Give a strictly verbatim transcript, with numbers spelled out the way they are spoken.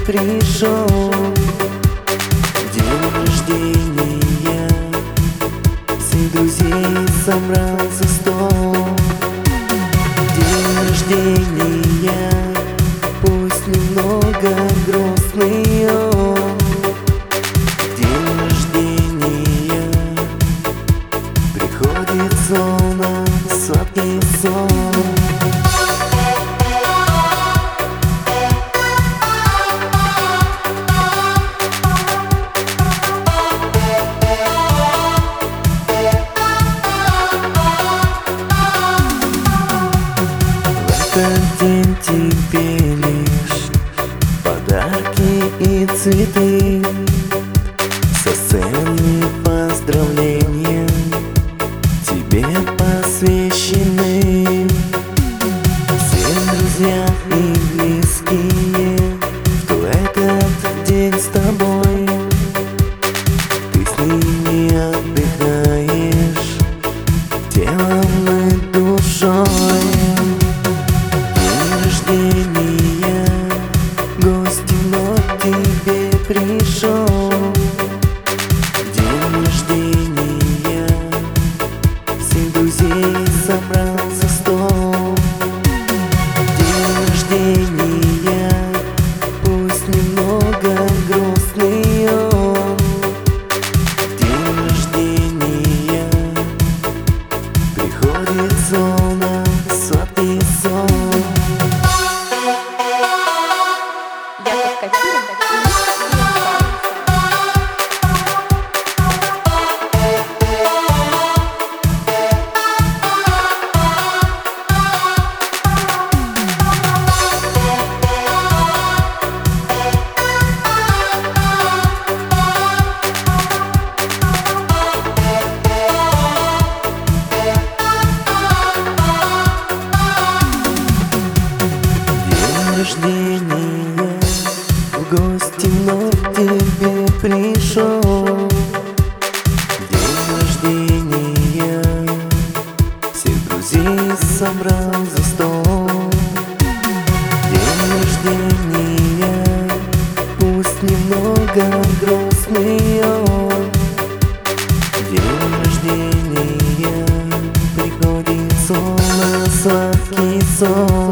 пришел. День рождения, всех друзей собрал за стол. День рождения, пусть немного грустный он. День рождения, приходит сон, сладкий сон. Этот день тебе лишь подарки и цветы, со сцены поздравления тебе посвящены. Все друзья и близкие, кто этот день с тобой, ты с ними отдыхаешь телом и душой. Гость вновь тебе пришел. День рождения, всех друзей собрал за стол. День рождения, пусть немного грустный он. День рождения, приходит сон, сладкий сон. Рождения, в гости вновь тебе пришел. День рождения, всех друзей собрал за стол. День рождения, пусть немного грустный он. День рождения, приходит сон, сладкий сон.